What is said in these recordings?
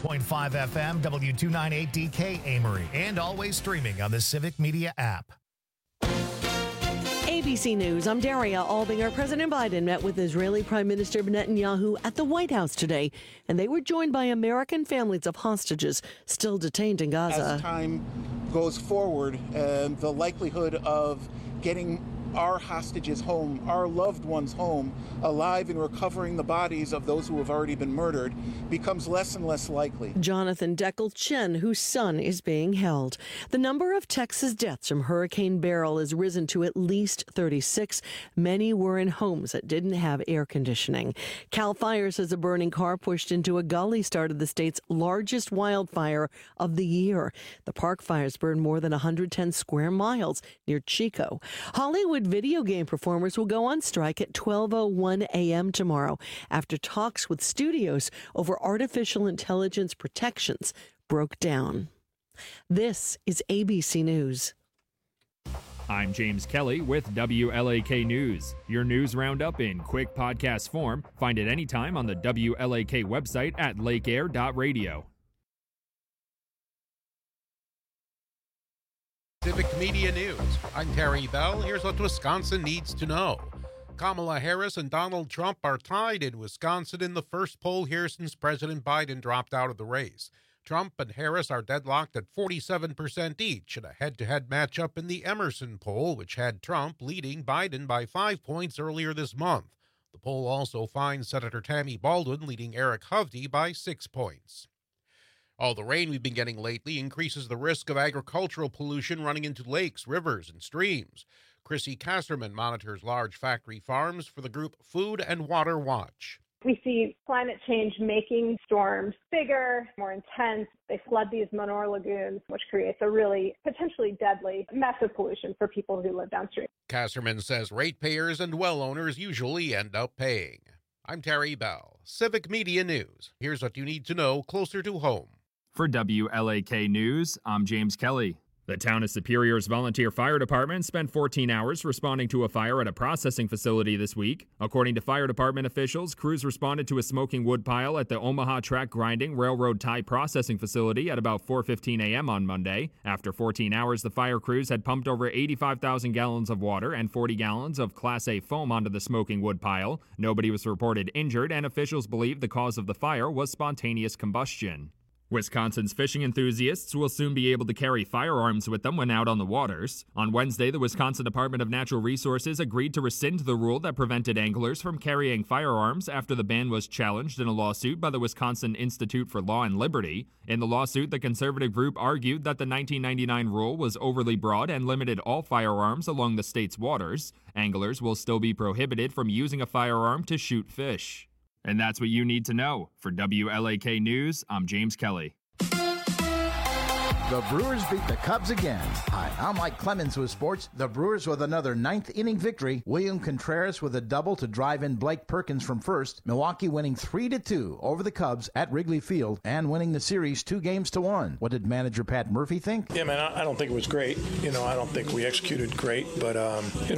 101.5 FM, W298DK Amory, and always streaming on the Civic Media app. ABC News, I'm Daria Albinger. President Biden met with Israeli Prime Minister Netanyahu at the White House today, and they were joined by American families of hostages still detained in Gaza. As time goes forward, the likelihood of getting our hostages home, our loved ones home, alive and recovering the bodies of those who have already been murdered becomes less and less likely. Jonathan Deckel Chen, whose son is being held. The number of Texas deaths from Hurricane Beryl has risen to at least 36. Many were in homes that didn't have air conditioning. CAL FIRE says a burning car pushed into a gully started the state's largest wildfire of the year. The park fires burned more than 110 square miles near Chico. Hollywood video game performers will go on strike at 12:01 a.m. tomorrow after talks with studios over artificial intelligence protections broke down. This is ABC News. I'm James Kelly with WLAK News. Your news roundup in quick podcast form. Find it anytime on the WLAK website at lakeair.radio. Civic Media News. I'm Terry Bell. Here's what Wisconsin needs to know. Kamala Harris and Donald Trump are tied in Wisconsin in the first poll here since President Biden dropped out of the race. Trump and Harris are deadlocked at 47% each in a head-to-head matchup in the Emerson poll, which had Trump leading Biden by 5 points earlier this month. The poll also finds Senator Tammy Baldwin leading Eric Hovde by 6 points. All the rain we've been getting lately increases the risk of agricultural pollution running into lakes, rivers, and streams. Chrissy Kasserman monitors large factory farms for the group Food and Water Watch. We see climate change making storms bigger, more intense. They flood these manure lagoons, which creates a really potentially deadly, massive pollution for people who live downstream. Kasserman says ratepayers and well owners usually end up paying. I'm Terry Bell, Civic Media News. Here's what you need to know closer to home. For WLAK News, I'm James Kelly. The town of Superior's volunteer fire department spent 14 hours responding to a fire at a processing facility this week. According to fire department officials, crews responded to a smoking wood pile at the Omaha Track Grinding Railroad Tie Processing Facility at about 4:15 a.m. on Monday. After 14 hours, the fire crews had pumped over 85,000 gallons of water and 40 gallons of Class A foam onto the smoking wood pile. Nobody was reported injured, and officials believe the cause of the fire was spontaneous combustion. Wisconsin's fishing enthusiasts will soon be able to carry firearms with them when out on the waters. On Wednesday, the Wisconsin Department of Natural Resources agreed to rescind the rule that prevented anglers from carrying firearms after the ban was challenged in a lawsuit by the Wisconsin Institute for Law and Liberty. In the lawsuit, the conservative group argued that the 1999 rule was overly broad and limited all firearms along the state's waters. Anglers will still be prohibited from using a firearm to shoot fish. And that's what you need to know. For WLAK News, I'm James Kelly. The Brewers beat the Cubs again. Hi, I'm Mike Clemens with sports. The Brewers with another ninth-inning victory. William Contreras with a double to drive in Blake Perkins from first. Milwaukee winning 3-2 over the Cubs at Wrigley Field and winning the series 2-1. What did manager Pat Murphy think? Yeah, man, I don't think it was great. I don't think we executed great, but our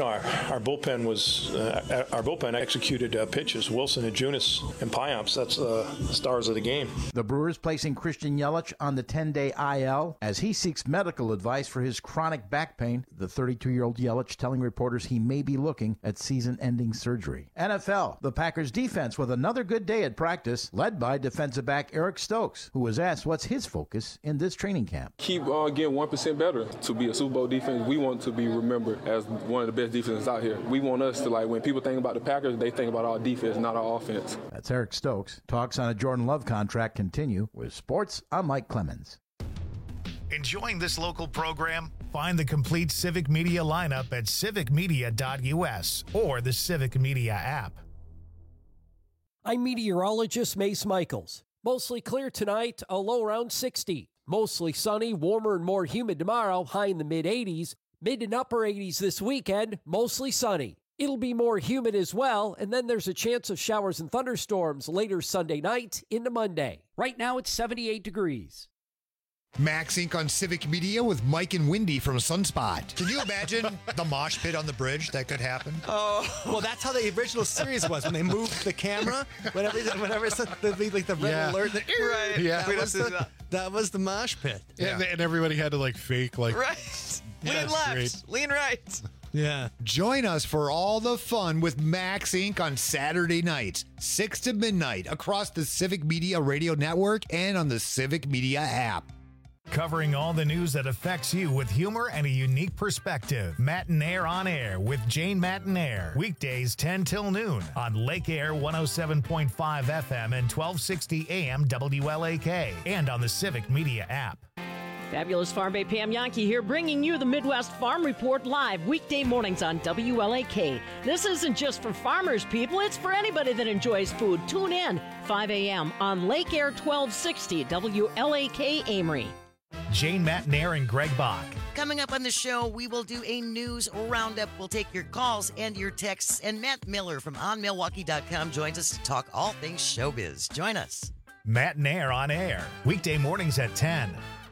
bullpen executed pitches. Wilson and Junis and Payamps, that's the stars of the game. The Brewers placing Christian Yelich on the 10-day IL as he seeks medical advice for his chronic back pain. The 32-year-old Yelich telling reporters he may be looking at season-ending surgery. NFL, the Packers defense with another good day at practice, led by defensive back Eric Stokes, who was asked what's his focus in this training camp. Keep getting 1% better. To be a Super Bowl defense, we want to be remembered as one of the best defenses out here. We want us to, when people think about the Packers, they think about our defense, not our offense. That's Eric Stokes. Talks on a Jordan Love contract continue. With sports, I'm Mike Clemens. Enjoying this local program? Find the complete Civic Media lineup at civicmedia.us or the Civic Media app. I'm meteorologist Mace Michaels. Mostly clear tonight, a low around 60. Mostly sunny, warmer and more humid tomorrow, high in the mid-80s. Mid and upper 80s this weekend, mostly sunny. It'll be more humid as well, and then there's a chance of showers and thunderstorms later Sunday night into Monday. Right now it's 78 degrees. Max Inc. on Civic Media with Mike and Wendy from Sunspot. Can you imagine the mosh pit on the bridge that could happen? Oh, well, that's how the original series was when they moved the camera. Whenever it's the red alert, right? Yeah, that was the mosh pit. Yeah. And everybody had to like fake like right. Lean left, lean right. Yeah. Join us for all the fun with Max Inc. on Saturday nights, 6 to midnight, across the Civic Media Radio Network and on the Civic Media app. Covering all the news that affects you with humor and a unique perspective. Matinaire on Air with Jane Matinaire. Weekdays 10 till noon on Lake Air 107.5 FM and 1260 AM WLAK and on the Civic Media app. Fabulous Farm Bay Pam Yankee here, bringing you the Midwest Farm Report live weekday mornings on WLAK. This isn't just for farmers, people. It's for anybody that enjoys food. Tune in 5 a.m. on Lake Air 1260 WLAK Amory. Jane Matinaire and Greg Bach. Coming up on the show, we will do a news roundup. We'll take your calls and your texts. And Matt Miller from OnMilwaukee.com joins us to talk all things showbiz. Join us. Matinaire on Air. Weekday mornings at 10.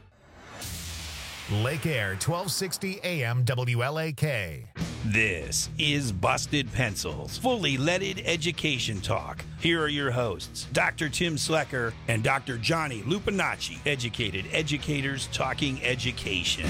Lake Air 1260 AM WLAK. This is Busted Pencils, fully leaded education talk. Here are your hosts, Dr. Tim Slecker and Dr. Johnny Lupinacci, educated educators talking education.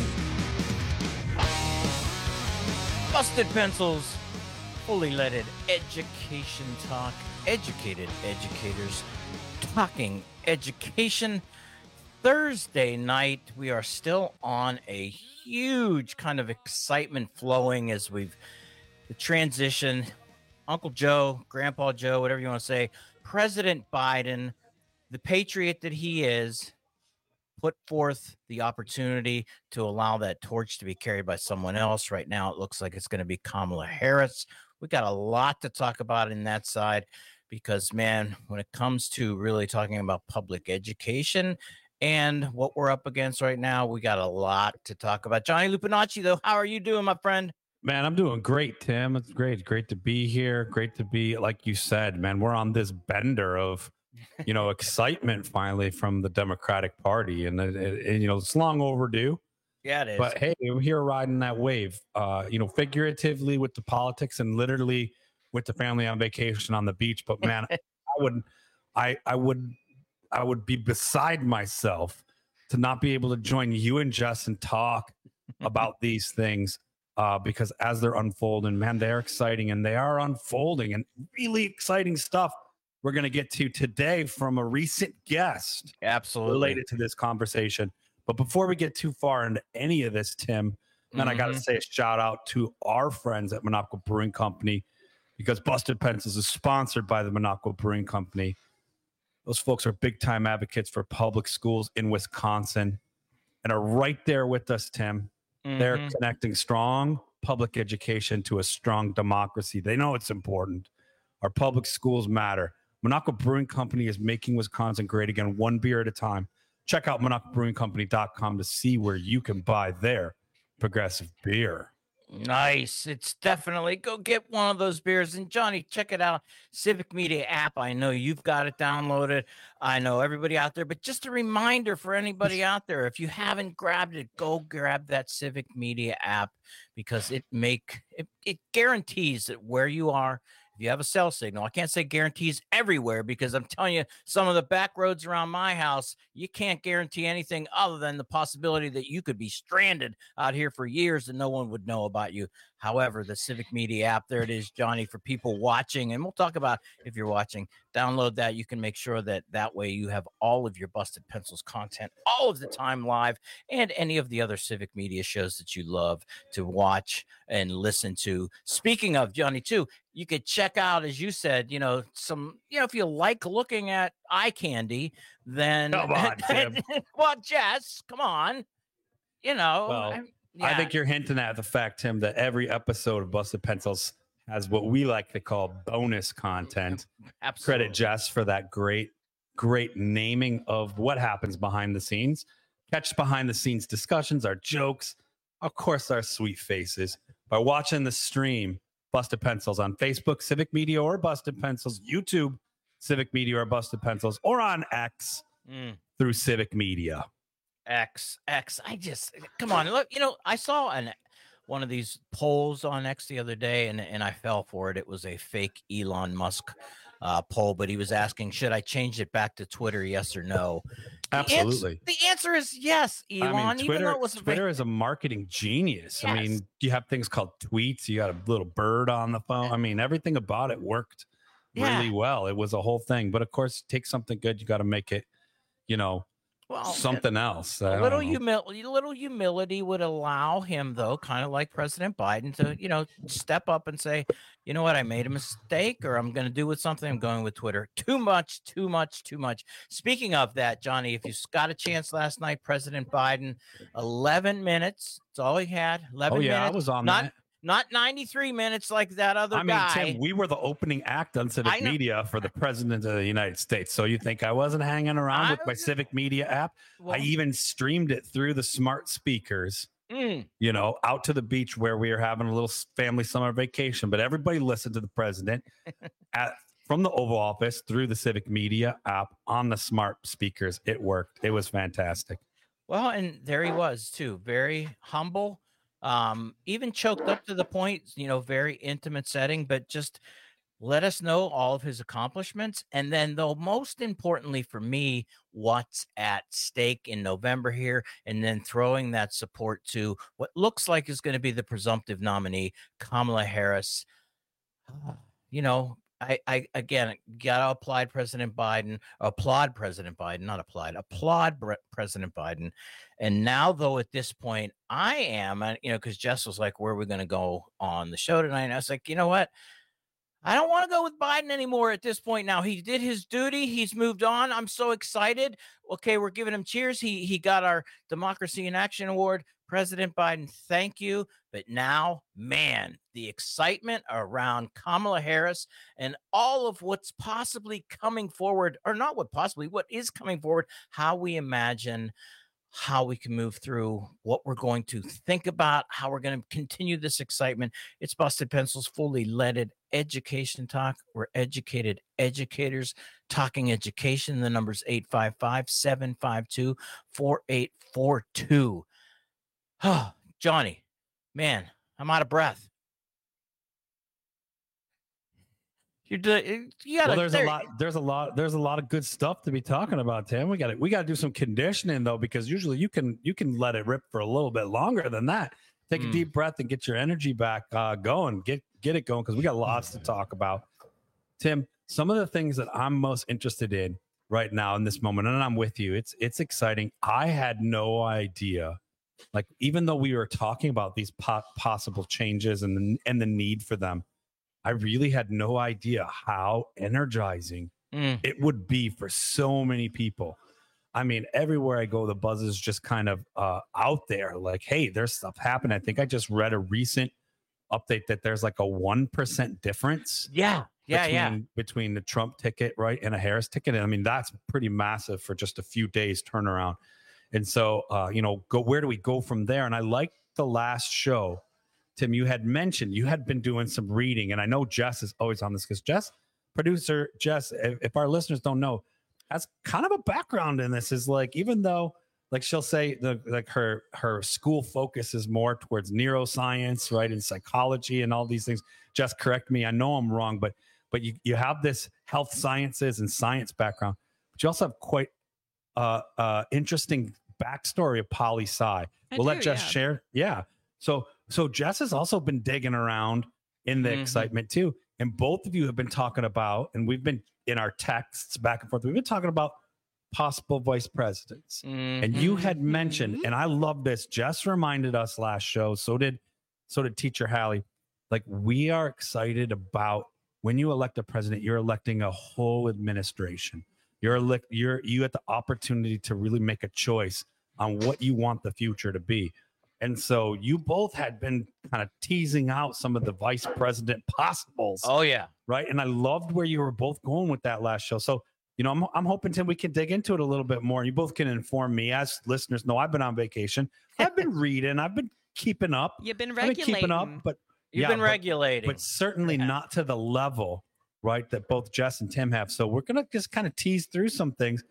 Busted Pencils, fully leaded education talk, educated educators talking education. Thursday night, we are still on a huge kind of excitement flowing as the transition. Uncle Joe, Grandpa Joe, whatever you want to say, President Biden, the patriot that he is, put forth the opportunity to allow that torch to be carried by someone else. Right now, it looks like it's going to be Kamala Harris. We got a lot to talk about in that side because, man, when it comes to really talking about public education and what we're up against right now, we got a lot to talk about. Johnny Lupinacci, though, how are you doing, my friend? Man, I'm doing great, Tim. It's great. Great to be here. Great to be, like you said, man, we're on this bender of, excitement finally from the Democratic Party. And it's long overdue. Yeah, it is. But hey, we're here riding that wave, figuratively with the politics and literally with the family on vacation on the beach. But man, I would be beside myself to not be able to join you and Jess and talk about these things because as they're unfolding, man, they're exciting and they are unfolding and really exciting stuff we're going to get to today from a recent guest. Absolutely. Related to this conversation. But before we get too far into any of this, Tim, man, I got to say a shout out to our friends at Minocqua Brewing Company because Busted Pencils is sponsored by the Minocqua Brewing Company. Those folks are big-time advocates for public schools in Wisconsin and are right there with us, Tim. They're connecting strong public education to a strong democracy. They know it's important. Our public schools matter. Minocqua Brewing Company is making Wisconsin great again, one beer at a time. Check out MinocquaBrewingCompany.com to see where you can buy their progressive beer. Nice. It's definitely go get one of those beers. And Johnny, check it out. Civic Media app. I know you've got it downloaded. I know everybody out there, but just a reminder for anybody out there, if you haven't grabbed it, go grab that Civic Media app because it guarantees that where you are, if you have a cell signal, I can't say guarantees everywhere because I'm telling you, some of the back roads around my house, you can't guarantee anything other than the possibility that you could be stranded out here for years and no one would know about you. However, the Civic Media app, there it is, Johnny, for people watching. And we'll talk about if you're watching, download that. You can make sure that way you have all of your Busted Pencils content all of the time live and any of the other Civic Media shows that you love to watch and listen to. Speaking of, Johnny, too, you could check out, as you said, if you like looking at eye candy, then come on, Tim. Well, Jess, come on. I think you're hinting at the fact, Tim, that every episode of Busted Pencils has what we like to call bonus content. Absolutely. Credit Jess for that great naming of what happens behind the scenes. Catch behind the scenes discussions, our jokes, of course, our sweet faces. By watching the stream, Busted Pencils on Facebook, Civic Media or Busted Pencils, YouTube, Civic Media or Busted Pencils, or on X through Civic Media. X. I just come on. Look, I saw one of these polls on X the other day, and I fell for it. It was a fake Elon Musk poll, but he was asking, should I change it back to Twitter? Yes or no? Absolutely. The answer is yes, Elon. I mean, Twitter, was Twitter is a marketing genius. Yes. I mean, you have things called tweets. You got a little bird on the phone. I mean, everything about it worked really well. It was a whole thing. But of course, take something good. You got to make it, something else. A little humility would allow him, though, kind of like President Biden, to step up and say, you know what, I made a mistake, or I'm going to do with something. I'm going with Twitter. Too much. Speaking of that, Johnny, if you got a chance last night, President Biden, 11 minutes. That's all he had. 11 minutes. I was on that. Not 93 minutes like that other guy. Tim, we were the opening act on Civic Media for the President of the United States. So you think I wasn't hanging around with my Civic Media app? Well, I even streamed it through the smart speakers, out to the beach where we were having a little family summer vacation. But everybody listened to the President from the Oval Office through the Civic Media app on the smart speakers. It worked. It was fantastic. Well, and there he was, too. Very humble. Even choked up to the point, very intimate setting, but just let us know all of his accomplishments. And then, though, most importantly for me, what's at stake in November here, and then throwing that support to what looks like is going to be the presumptive nominee, Kamala Harris. I again gotta applaud President Biden, applaud President Biden. And now, though, at this point, I am, because Jess was like, where are we going to go on the show tonight? And I was like, you know what? I don't want to go with Biden anymore at this point. Now, he did his duty. He's moved on. I'm so excited. Okay, we're giving him cheers. He got our Democracy in Action Award. President Biden, thank you. But now, man, the excitement around Kamala Harris and all of what's possibly coming forward, or not what is coming forward, how we imagine how we can move through, what we're going to think about, how we're going to continue this excitement. It's Busted Pencils, fully leaded education talk. We're educated educators talking education. The number's 855-752-4842. Oh, Johnny, man, I'm out of breath. There's a lot of good stuff to be talking about, Tim. We got to do some conditioning though, because usually you can let it rip for a little bit longer than that. Take a deep breath and get your energy back going. Get it going, because we got lots to talk about. Tim, some of the things that I'm most interested in right now in this moment, and I'm with you. It's exciting. I had no idea. Like, even though we were talking about these possible changes and the need for them, I really had no idea how energizing it would be for so many people. I mean, everywhere I go, the buzz is just kind of out there. Like, hey, there's stuff happening. I think I just read a recent update that there's like a 1% difference. Between the Trump ticket, right, and a Harris ticket. And I mean, that's pretty massive for just a few days turnaround. And so, where do we go from there? And I like the last show, Tim, you had mentioned you had been doing some reading, and I know Jess is always on this because producer Jess, if our listeners don't know, has kind of a background in this. Is like, even though, like, she'll say her school focus is more towards neuroscience, right, and psychology and all these things. Jess, correct me, I know I'm wrong, but you have this health sciences and science background, but you also have quite interesting backstory of poli sci. Let Jess share. Yeah. So Jess has also been digging around in the excitement too. And both of you have been talking about, and we've been in our texts back and forth, we've been talking about possible vice presidents. And you had mentioned, and I love this, Jess reminded us last show, so did Teacher Hallie, like, we are excited about when you elect a president, you're electing a whole administration. You had the opportunity to really make a choice on what you want the future to be. And so you both had been kind of teasing out some of the vice president possibles. Oh, yeah. Right. And I loved where you were both going with that last show. So, I'm hoping, Tim, we can dig into it a little bit more. You both can inform me. As listeners know, I've been on vacation. I've been reading. I've been keeping up. You've been regulating. You've been regulating. But certainly not to the level, right, that both Jess and Tim have. So we're going to just kind of tease through some things.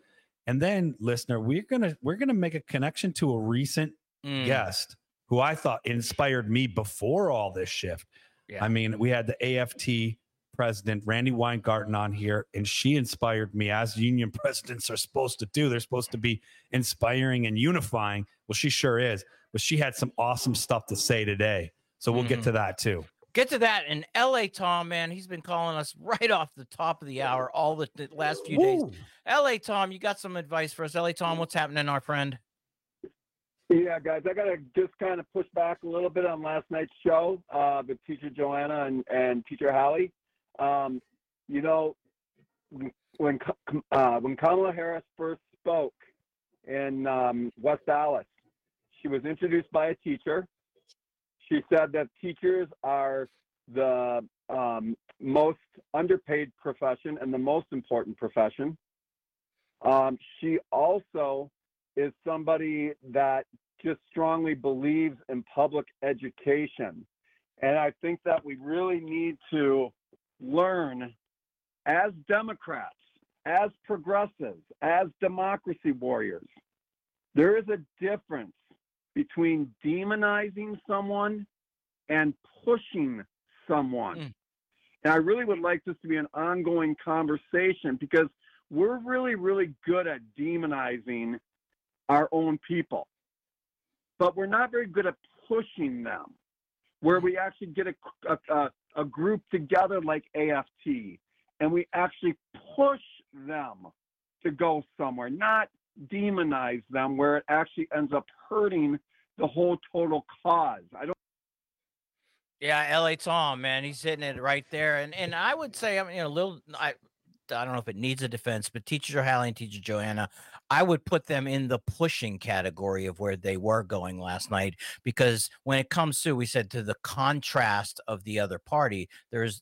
And then, listener, we're gonna make a connection to a recent guest who I thought inspired me before all this shift. Yeah. I mean, we had the AFT president, Randy Weingarten, on here, and she inspired me, as union presidents are supposed to do. They're supposed to be inspiring and unifying. Well, she sure is. But she had some awesome stuff to say today. So we'll get to that too. Get to that. And LA Tom, man, he's been calling us right off the top of the hour all the last few days. LA Tom, you got some advice for us. LA Tom, what's happening, our friend? Yeah, guys, I got to just kind of push back a little bit on last night's show with Teacher Joanna and Teacher Hallie. You know, when Kamala Harris first spoke in West Dallas, she was introduced by a teacher. She said that teachers are the most underpaid profession and the most important profession. She also is somebody that just strongly believes in public education. And I think that we really need to learn, as Democrats, as progressives, as democracy warriors, there is a difference between demonizing someone and pushing someone. And I really would like this to be an ongoing conversation, because we're really, really good at demonizing our own people, but we're not very good at pushing them, where we actually get a group together like AFT and we actually push them to go somewhere, not demonize them where it actually ends up hurting the whole total cause. Yeah, LA Tom, man, he's hitting it right there. And I would say, I mean, I don't know if it needs a defense, but Teacher Hallie and Teacher Joanna, I would put them in the pushing category of where they were going last night, because when it comes to, we said, to the contrast of the other party, there's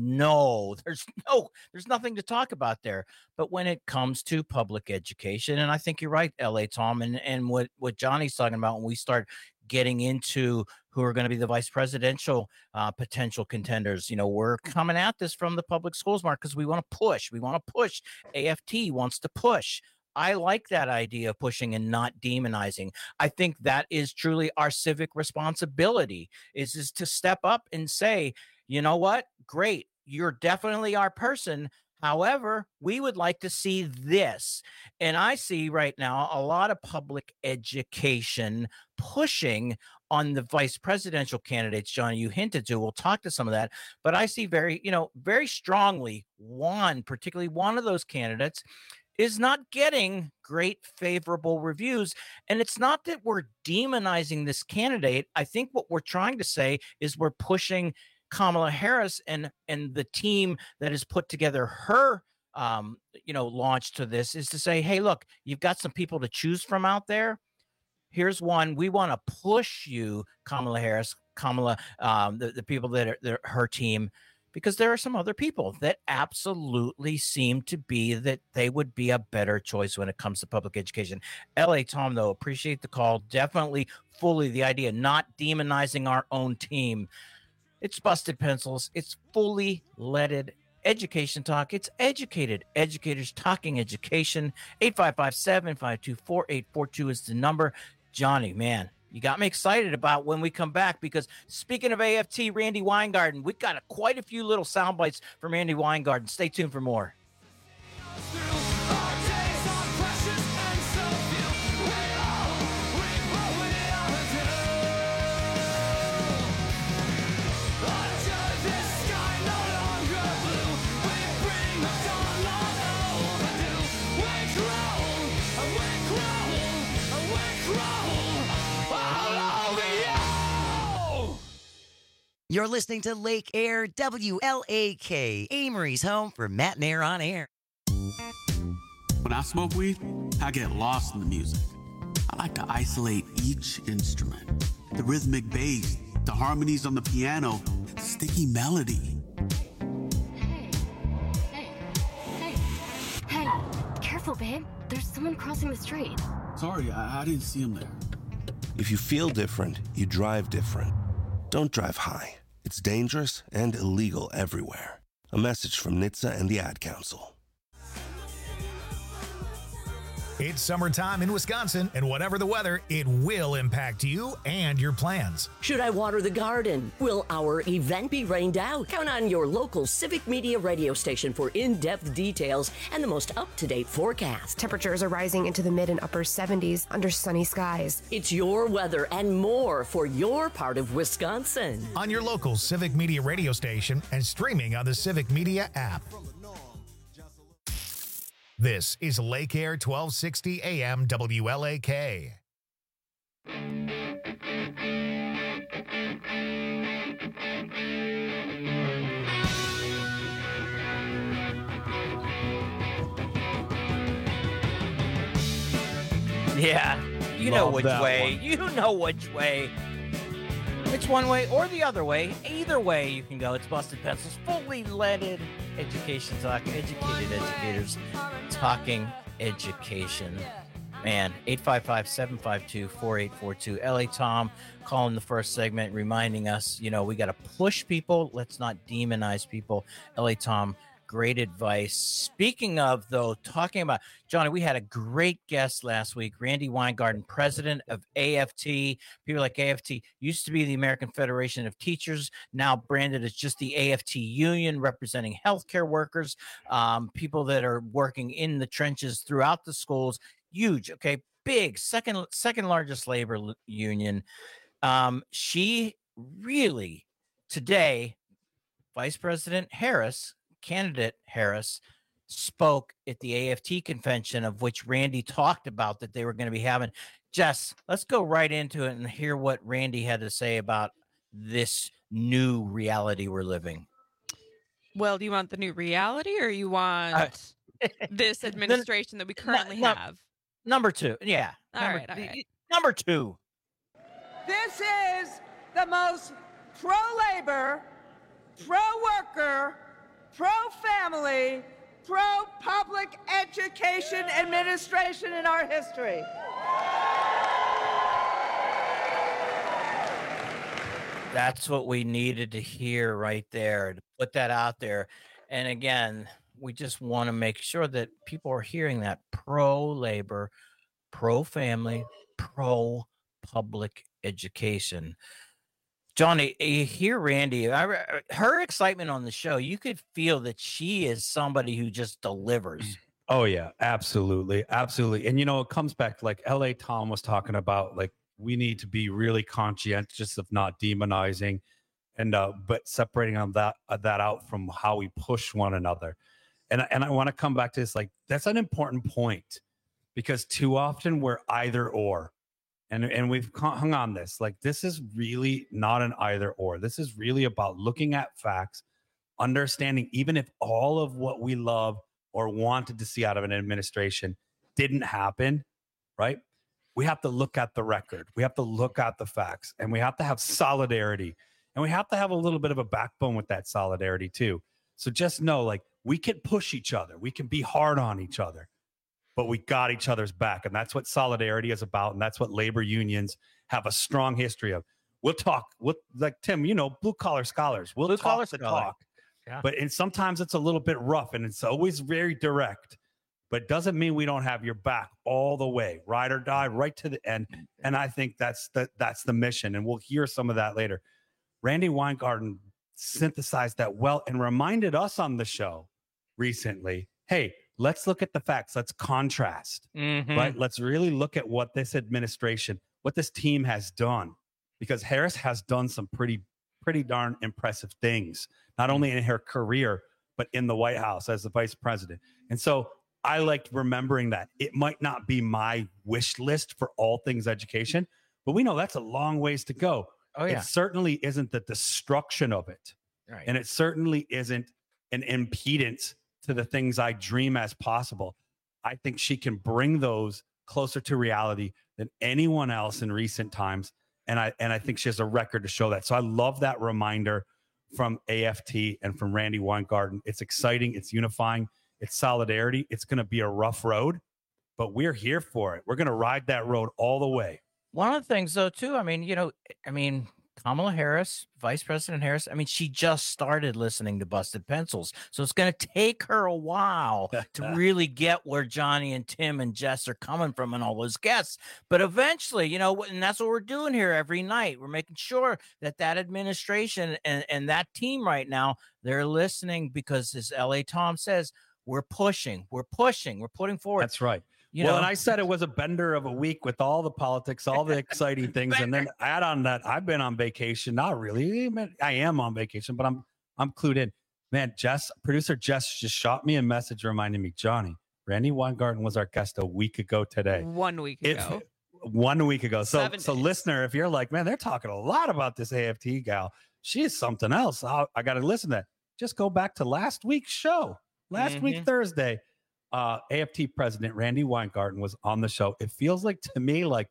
nothing to talk about there. But when it comes to public education, and I think you're right, LA Tom, and what Johnny's talking about, when we start getting into who are going to be the vice presidential potential contenders. You know, we're coming at this from the public schools, Mark, because we want to push. We want to push. AFT wants to push. I like that idea of pushing and not demonizing. I think that is truly our civic responsibility, is to step up and say, you know what? Great. You're definitely our person. However, we would like to see this. And I see right now a lot of public education pushing on the vice presidential candidates, Johnny, you hinted to. We'll talk to some of that. But I see very strongly particularly one of those candidates is not getting great favorable reviews. And it's not that we're demonizing this candidate. I think what we're trying to say is we're pushing Kamala Harris and the team that has put together her launch to this, is to say, hey, look, you've got some people to choose from out there. Here's one. We want to push you, Kamala Harris, the people that are her team, because there are some other people that absolutely seem to be that they would be a better choice when it comes to public education. LA Tom, though, appreciate the call. Definitely fully the idea, not demonizing our own team. It's Busted Pencils. It's fully leaded education talk. It's educated educators talking education. 855-752-4842 is the number. Johnny, man, you got me excited about when we come back, because speaking of AFT, Randy Weingarten, we got quite a few little sound bites from Randy Weingarten. Stay tuned for more. You're listening to Lake Air, WLAK, Amory's home for Matt and Air on Air. When I smoke weed, I get lost in the music. I like to isolate each instrument. The rhythmic bass, the harmonies on the piano, the sticky melody. Hey, careful, babe. There's someone crossing the street. Sorry, I didn't see him there. If you feel different, you drive different. Don't drive high. It's dangerous and illegal everywhere. A message from NHTSA and the Ad Council. It's summertime in Wisconsin, and whatever the weather, it will impact you and your plans. Should I water the garden? Will our event be rained out? Count on your local Civic Media radio station for in-depth details and the most up-to-date forecast. Temperatures are rising into the mid and upper 70s under sunny skies. It's your weather and more for your part of Wisconsin. On your local Civic Media radio station and streaming on the Civic Media app. This is Lake Air 1260 AM WLAK. Yeah, you know which way. You know which way. It's one way or the other way. Either way you can go. It's Busted Pencils, fully leaded education talk, educated educators talking education. Man, 855-752-4842. LA Tom calling the first segment, reminding us, we got to push people. Let's not demonize people. LA Tom, great advice. Speaking of, though, talking about, Johnny, we had a great guest last week, Randi Weingarten, president of AFT. People like AFT used to be the American Federation of Teachers, now branded as just the AFT Union, representing healthcare workers, people that are working in the trenches throughout the schools. Huge, okay, big, second largest labor union. She really, today, Vice President Harris, candidate Harris, spoke at the AFT convention, of which Randi talked about that they were going to be having. Jess, let's go right into it and hear what Randi had to say about this new reality we're living. Well, do you want the new reality, or you want this administration that we currently have? Number two. Yeah. All right. Number two. This is the most pro-labor, pro-worker, pro-family, pro-public education administration in our history. That's what we needed to hear right there, to put that out there. And again, we just want to make sure that people are hearing that pro-labor, pro-family, pro-public education. Johnny, you hear Randi, her excitement on the show, you could feel that she is somebody who just delivers. Oh, yeah, absolutely. Absolutely. And, it comes back like LA Tom was talking about, like, we need to be really conscientious of not demonizing and but separating on that out from how we push one another. And I want to come back to this, like, that's an important point, because too often we're either or. And we've hung on this. Like, this is really not an either or. This is really about looking at facts, understanding even if all of what we love or wanted to see out of an administration didn't happen, right? We have to look at the record. We have to look at the facts, and we have to have solidarity. And we have to have a little bit of a backbone with that solidarity too. So just know, like, we can push each other. We can be hard on each other, but we got each other's back. And that's what solidarity is about. And that's what labor unions have a strong history of. We'll talk, like Tim, blue collar scholars. We'll talk the talk. Yeah. But sometimes it's a little bit rough, and it's always very direct. But it doesn't mean we don't have your back all the way, ride or die, right to the end. And I think that's the mission. And we'll hear some of that later. Randi Weingarten synthesized that well and reminded us on the show recently, hey, let's look at the facts. Let's contrast, right? Let's really look at what this administration, what this team has done, because Harris has done some pretty darn impressive things, not only in her career, but in the White House as the vice president. And so I liked remembering that it might not be my wish list for all things education, but we know that's a long ways to go. Oh, yeah. It certainly isn't the destruction of it. Right. And it certainly isn't an impedance to the things I dream as possible. I think she can bring those closer to reality than anyone else in recent times. And I think she has a record to show that. So I love that reminder from AFT and from Randi Weingarten. It's exciting. It's unifying. It's solidarity. It's going to be a rough road, but we're here for it. We're going to ride that road all the way. One of the things, though, too, Kamala Harris, Vice President Harris, I mean, she just started listening to Busted Pencils. So it's going to take her a while to really get where Johnny and Tim and Jess are coming from and all those guests. But eventually, you know, and that's what we're doing here every night. We're making sure that administration and that team right now, they're listening because, as L.A. Tom says, we're putting forward. That's right. You well, know? and I said it was a bender of a week with all the politics, all the exciting things, and then add on that I've been on vacation. Not really. I am on vacation, but I'm clued in. Man, producer Jess just shot me a message reminding me, Johnny, Randy Weingarten was our guest a week ago today. 1 week ago. 1 week ago. So 7 days. Listener, if you're like, man, they're talking a lot about this AFT gal. She is something else. I got to listen to that. Just go back to last week's show. Last week, Thursday. AFT president Randy Weingarten was on the show. It feels like to me like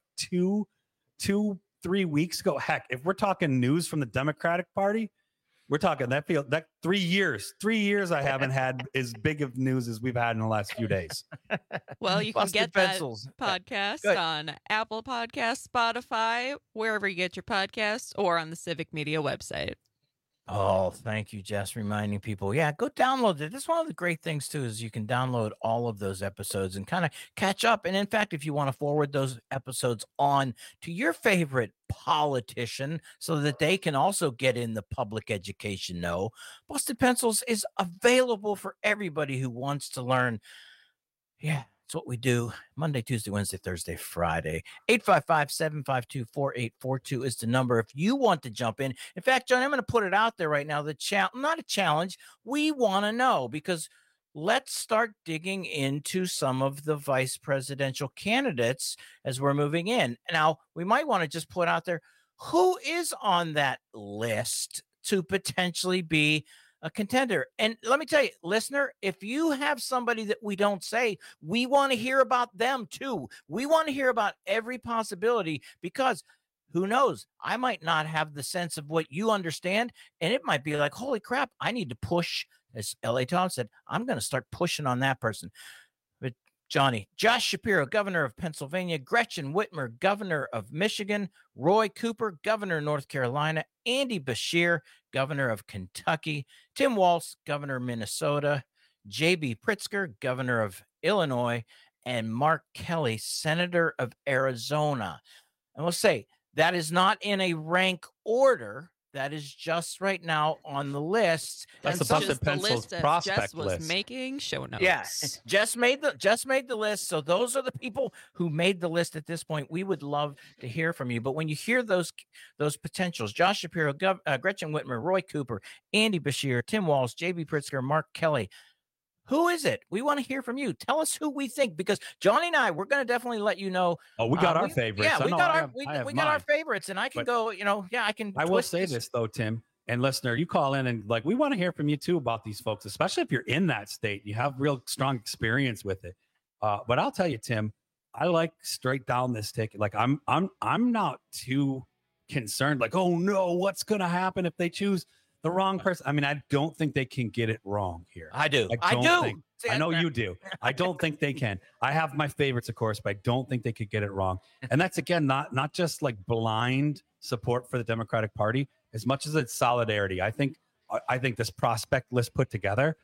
3 weeks ago. Heck, if we're talking news from the Democratic Party, we're talking that 3 years. 3 years I haven't had as big of news as we've had in the last few days. Well, you can Busted get Pencils. that podcast Good. on Apple Podcasts, Spotify, wherever you get your podcasts, or on the Civic Media website. Oh, thank you, Jess, reminding people. Yeah, go download it. That's one of the great things, too, is you can download all of those episodes and kind of catch up. And in fact, if you want to forward those episodes on to your favorite politician so that they can also get in the public education know, Busted Pencils is available for everybody who wants to learn. Yeah. That's what we do Monday, Tuesday, Wednesday, Thursday, Friday. 855-752-4842 is the number if you want to jump in. In fact, John, I'm going to put it out there right now. Not a challenge. We want to know, because let's start digging into some of the vice presidential candidates as we're moving in. Now, we might want to just put out there who is on that list to potentially be a contender. And let me tell you, listener, if you have somebody that we don't say, we want to hear about them too. We want to hear about every possibility, because who knows? I might not have the sense of what you understand. And it might be like, holy crap, I need to push. As L.A. Tom said, I'm going to start pushing on that person. But Johnny, Josh Shapiro, governor of Pennsylvania, Gretchen Whitmer, governor of Michigan, Roy Cooper, governor of North Carolina, Andy Beshear, governor of Kentucky, Tim Walz, governor of Minnesota, J.B. Pritzker, governor of Illinois, and Mark Kelly, senator of Arizona. And we'll say that is not in a rank order. That is just right now on the list. That's the Busted Pencils prospect Jess was list. making show notes. Yeah, just made the list. So those are the people who made the list at this point. We would love to hear from you. But when you hear those potentials, Josh Shapiro, Gretchen Whitmer, Roy Cooper, Andy Beshear, Tim Walz, J.B. Pritzker, Mark Kelly, who is it? We want to hear from you. Tell us who we think, because Johnny and I, we're going to definitely let you know. Oh, we got our favorites. Yeah, we got our favorites, and I can But go. I can. I will say this though, Tim and listener, you call in and like we want to hear from you too about these folks, especially if you're in that state. You have real strong experience with it. But I'll tell you, Tim, I like straight down this ticket. Like I'm not too concerned. Like, oh no, what's going to happen if they choose the wrong person? I mean, I don't think they can get it wrong here. I do. I know you do. I don't think they can. I have my favorites, of course, but I don't think they could get it wrong. And that's, again, not just like blind support for the Democratic Party, as much as it's solidarity. I think this prospect list put together,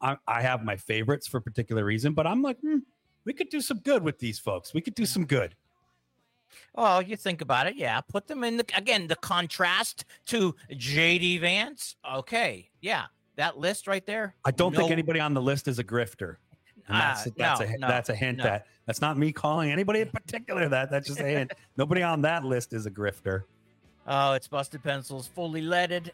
I have my favorites for a particular reason, but I'm like, we could do some good with these folks. We could do some good. Well, you think about it, yeah. Put them in the contrast to J.D. Vance. Okay, yeah, that list right there. I don't think anybody on the list is a grifter. And that's a hint. That's not me calling anybody in particular. That's just a hint. Nobody on that list is a grifter. Oh, it's Busted Pencils, fully leaded.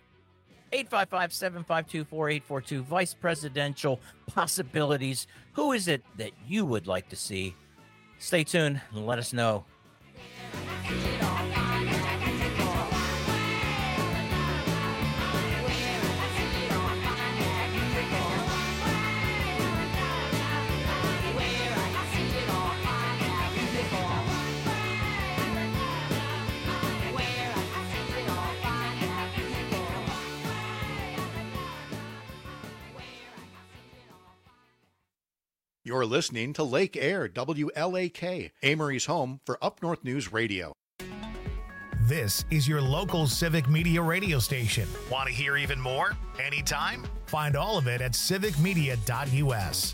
855-752-4842. Vice presidential possibilities. Who is it that you would like to see? Stay tuned and let us know. You're listening to Lake Air, WLAK, Amory's home for Up North News Radio. This is your local Civic Media radio station. Want to hear even more? Anytime? Find all of it at civicmedia.us.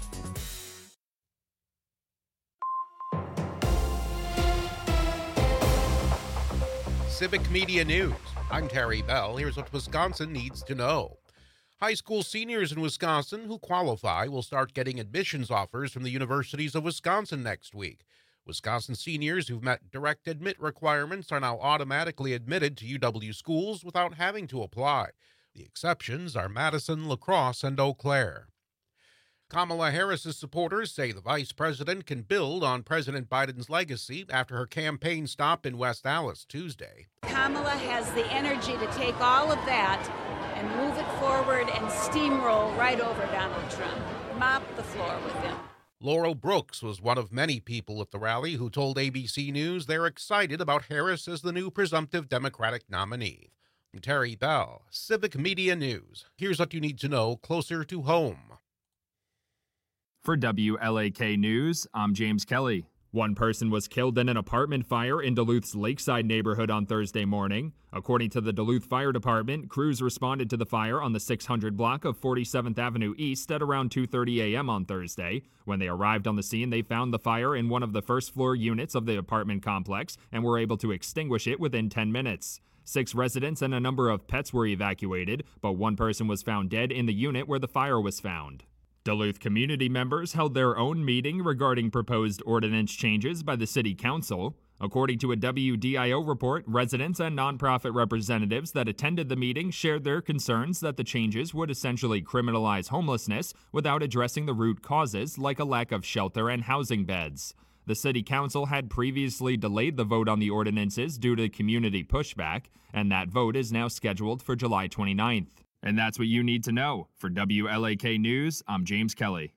Civic Media News. I'm Terry Bell. Here's what Wisconsin needs to know. High school seniors in Wisconsin who qualify will start getting admissions offers from the universities of Wisconsin next week. Wisconsin seniors who've met direct admit requirements are now automatically admitted to UW schools without having to apply. The exceptions are Madison, La Crosse, and Eau Claire. Kamala Harris's supporters say the vice president can build on President Biden's legacy after her campaign stop in West Allis Tuesday. Kamala has the energy to take all of that and move it forward and steamroll right over Donald Trump, mop the floor with him. Laurel Brooks was one of many people at the rally who told ABC News they're excited about Harris as the new presumptive Democratic nominee. I'm Terry Bell, Civic Media News. Here's what you need to know closer to home. For WLAK News, I'm James Kelly. One person was killed in an apartment fire in Duluth's Lakeside neighborhood on Thursday morning. According to the Duluth Fire Department, crews responded to the fire on the 600 block of 47th Avenue East at around 2:30 a.m. on Thursday. When they arrived on the scene, they found the fire in one of the first-floor units of the apartment complex and were able to extinguish it within 10 minutes. 6 residents and a number of pets were evacuated, but one person was found dead in the unit where the fire was found. Duluth community members held their own meeting regarding proposed ordinance changes by the city council. According to a WDIO report, residents and nonprofit representatives that attended the meeting shared their concerns that the changes would essentially criminalize homelessness without addressing the root causes like a lack of shelter and housing beds. The city council had previously delayed the vote on the ordinances due to community pushback, and that vote is now scheduled for July 29th. And that's what you need to know. For WLAK News, I'm James Kelly.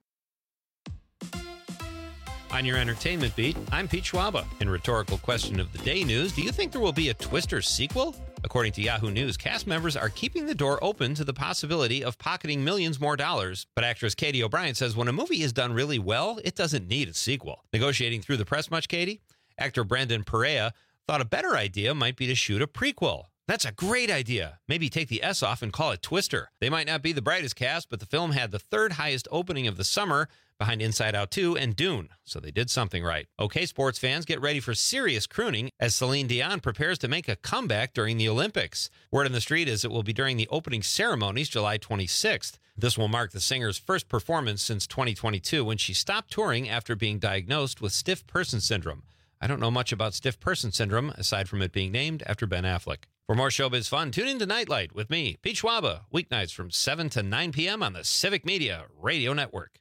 On your entertainment beat, I'm Pete Schwaba. In Rhetorical Question of the Day news, do you think there will be a Twister sequel? According to Yahoo News, cast members are keeping the door open to the possibility of pocketing millions more dollars. But actress Katie O'Brien says when a movie is done really well, it doesn't need a sequel. Negotiating through the press much, Katie? Actor Brendan Perea thought a better idea might be to shoot a prequel. That's a great idea. Maybe take the S off and call it Twister. They might not be the brightest cast, but the film had the 3rd highest opening of the summer behind Inside Out 2 and Dune, so they did something right. Okay, sports fans, get ready for serious crooning as Celine Dion prepares to make a comeback during the Olympics. Word on the street is it will be during the opening ceremonies July 26th. This will mark the singer's first performance since 2022 when she stopped touring after being diagnosed with stiff person syndrome. I don't know much about stiff person syndrome aside from it being named after Ben Affleck. For more showbiz fun, tune in to Nightlight with me, Pete Schwaba, weeknights from 7 to 9 p.m. on the Civic Media Radio Network.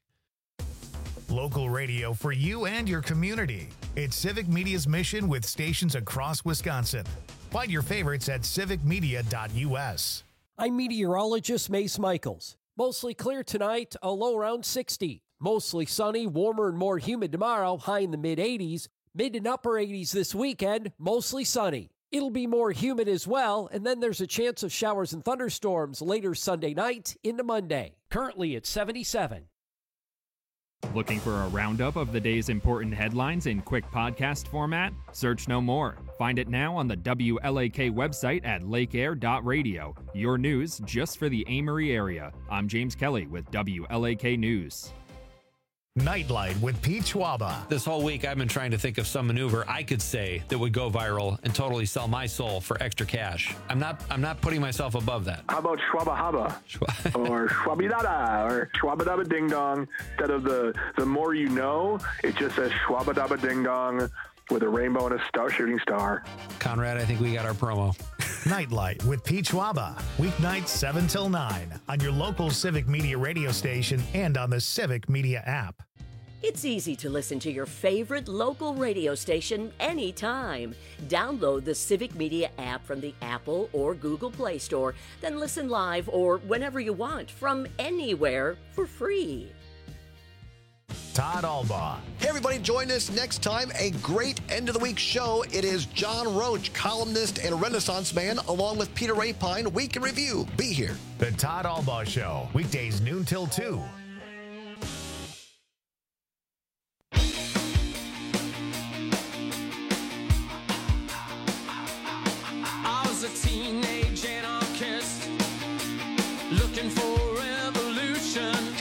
Local radio for you and your community. It's Civic Media's mission with stations across Wisconsin. Find your favorites at civicmedia.us. I'm meteorologist Mace Michaels. Mostly clear tonight, a low around 60. Mostly sunny, warmer and more humid tomorrow, high in the mid-80s. Mid and upper 80s this weekend, mostly sunny. It'll be more humid as well, and then there's a chance of showers and thunderstorms later Sunday night into Monday. Currently at 77. Looking for a roundup of the day's important headlines in quick podcast format? Search no more. Find it now on the WLAK website at lakeair.radio. Your news just for the Amory area. I'm James Kelly with WLAK News. Nightlight with Pete Schwaba. This whole week, I've been trying to think of some maneuver I could say that would go viral and totally sell my soul for extra cash. I'm not putting myself above that. How about Schwaba Haba? Or Schwabidada? Or Schwabadaba Ding Dong? Instead of the more you know, it just says Schwabadaba Ding Dong with a rainbow and a shooting star. Conrad, I think we got our promo. Nightlight with Pete Schwaba. Weeknights 7 till 9 on your local Civic Media radio station and on the Civic Media app. It's easy to listen to your favorite local radio station anytime. Download the Civic Media app from the Apple or Google Play Store, then listen live or whenever you want from anywhere for free. Todd Albaugh. Hey, everybody, join us next time. A great end of the week show. It is John Roach, columnist and Renaissance man, along with Peter Rapine. Week in Review. Be here. The Todd Albaugh Show. Weekdays noon till 2.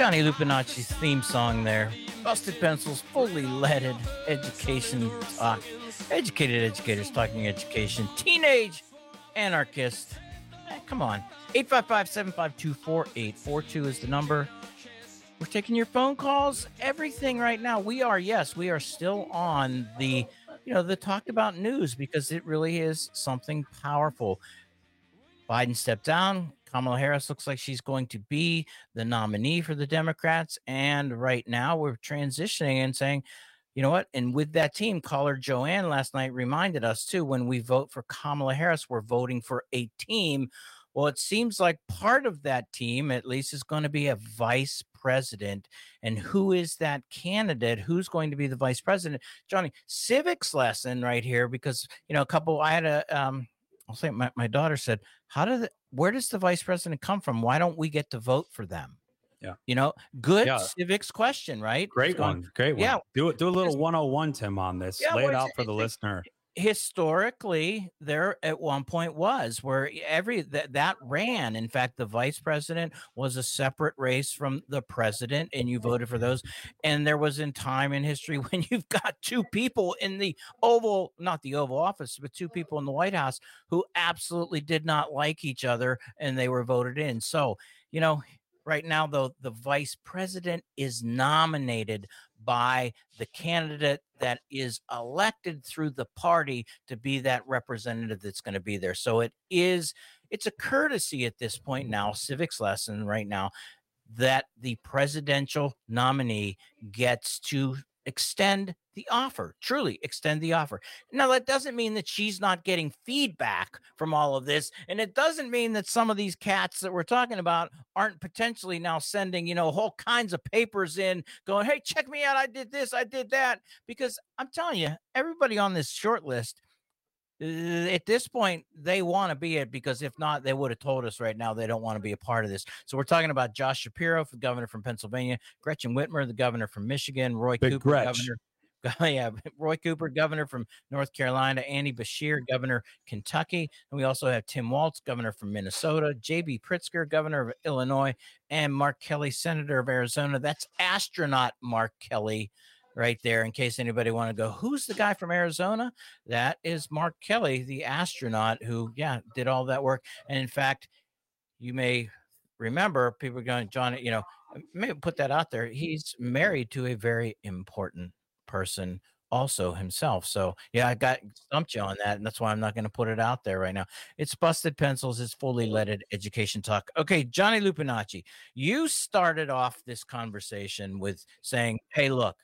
Johnny Lupinacci's theme song there. Busted Pencils, fully leaded education talk. Educated educators talking education. Teenage anarchist. Come on. 855-752-4842 is the number. We're taking your phone calls, everything right now. We are still on the talked about news because it really is something powerful. Biden stepped down. Kamala Harris looks like she's going to be the nominee for the Democrats. And right now we're transitioning and saying, you know what? And with that team, caller Joanne last night reminded us too, when we vote for Kamala Harris, we're voting for a team. Well, it seems like part of that team, at least, is going to be a vice president. And who is that candidate? Who's going to be the vice president? Johnny, civics lesson right here, because, I had I'll say my daughter said, where does the vice president come from? Why don't we get to vote for them? Yeah. Good civics question, right? Great one. Yeah. Do a little 101, Tim, on this. Yeah, Lay it out for the listener. Historically, there at one point was where that ran. In fact, the vice president was a separate race from the president, and you voted for those. And there was in time in history when you've got two people in the not the Oval Office, but two people in the White House who absolutely did not like each other, and they were voted in. So, right now, though, the vice president is nominated by the candidate that is elected through the party to be that representative that's going to be there. So it's a courtesy at this point now, civics lesson right now, that the presidential nominee gets to extend the offer, truly extend the offer. Now, that doesn't mean that she's not getting feedback from all of this. And it doesn't mean that some of these cats that we're talking about aren't potentially now sending, whole kinds of papers in going, hey, check me out. I did this, I did that. Because I'm telling you, everybody on this short list, at this point, they want to be it, because if not, they would have told us right now they don't want to be a part of this. So we're talking about Josh Shapiro, the governor from Pennsylvania, Gretchen Whitmer, the governor from Michigan, Roy Cooper, governor. Yeah, Roy Cooper, governor from North Carolina, Andy Beshear, governor Kentucky, and we also have Tim Walz, governor from Minnesota, J.B. Pritzker, governor of Illinois, and Mark Kelly, senator of Arizona. That's astronaut Mark Kelly right there, in case anybody want to go, who's the guy from Arizona? That is Mark Kelly, the astronaut who, did all that work. And in fact, you may remember people going, John, maybe put that out there. He's married to a very important person also himself. So I got stumped you on that, and that's why I'm not going to put it out there right now. It's Busted Pencils. It's fully leaded education talk. Okay, Johnny Lupinacci, you started off this conversation with saying, hey, look,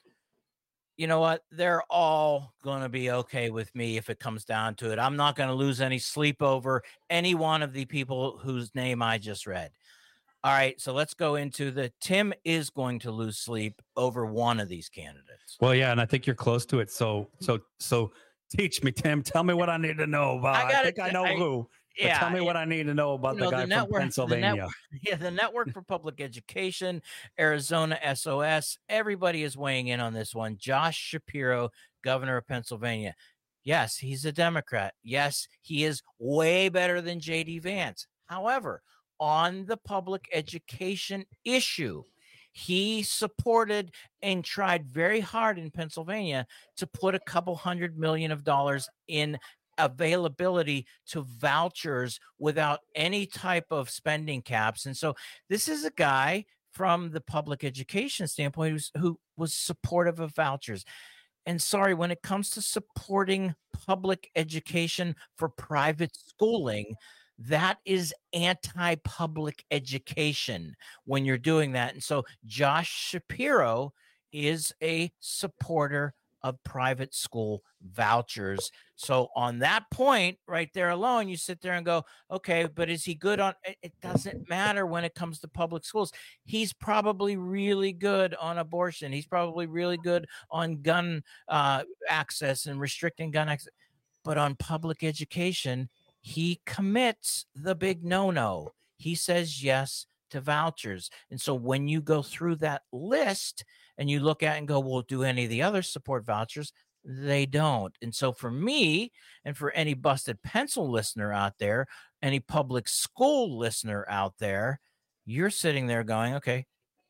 you know what? They're all going to be okay with me if it comes down to it. I'm not going to lose any sleep over any one of the people whose name I just read. All right, so let's go into Tim is going to lose sleep over one of these candidates. Well, yeah, and I think you're close to it. So teach me, Tim. Tell me what I need to know about. I think I know who. But tell me what I need to know about the guy from Pennsylvania. The Network for Public Education, Arizona SOS. Everybody is weighing in on this one. Josh Shapiro, governor of Pennsylvania. Yes, he's a Democrat. Yes, he is way better than J.D. Vance. However, on the public education issue, he supported and tried very hard in Pennsylvania to put a couple $100 million in availability to vouchers without any type of spending caps. And so this is a guy from the public education standpoint who was supportive of vouchers. And sorry, when it comes to supporting public education for private schooling, that is anti-public education when you're doing that. And so Josh Shapiro is a supporter of private school vouchers. So on that point right there alone, you sit there and go, okay, but is he good on it? It doesn't matter when it comes to public schools. He's probably really good on abortion. He's probably really good on gun access and restricting gun access. But on public education, he commits the big no-no. He says yes to vouchers. And so when you go through that list and you look at it and go, well, do any of the others support vouchers? They don't. And so for me, and for any Busted Pencil listener out there, any public school listener out there, you're sitting there going, okay,